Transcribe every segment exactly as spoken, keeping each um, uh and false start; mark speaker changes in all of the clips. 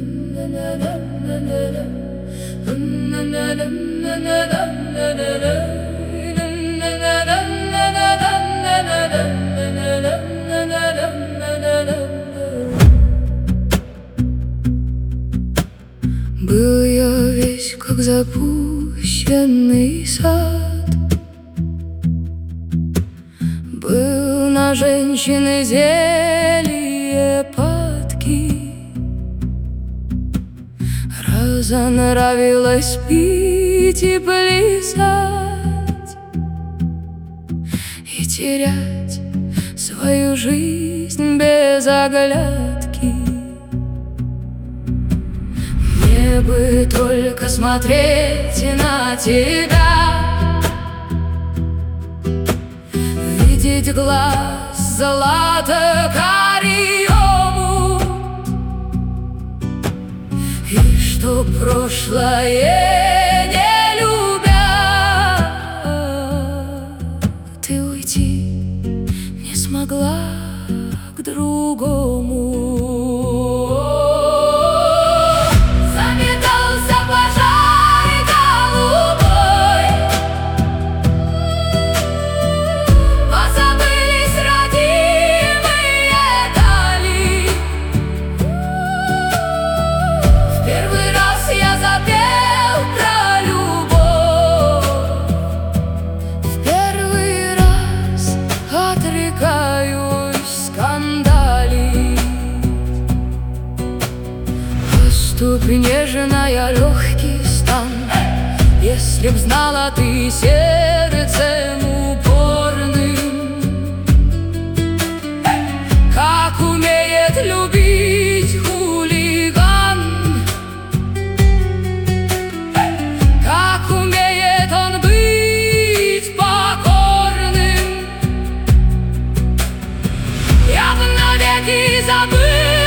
Speaker 1: Был я весь как запущенный сад, был на женщины зелье падки. Разонравилось пить и плясать, и терять свою жизнь без оглядки. Мне бы только смотреть на тебя, видеть глаз злато-карий омут, и что прошлое не любя, ты уйти не смогла к другому. Поступь нежная, легкий стан, если б знала ты сердцем упорным, как умеет любить хулиган, как умеет он быть покорным. Я бы навеки забыл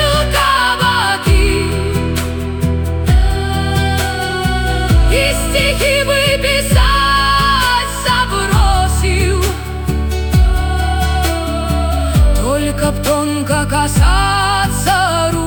Speaker 1: и стихи бы писать забросил, только б тонко касаться рук.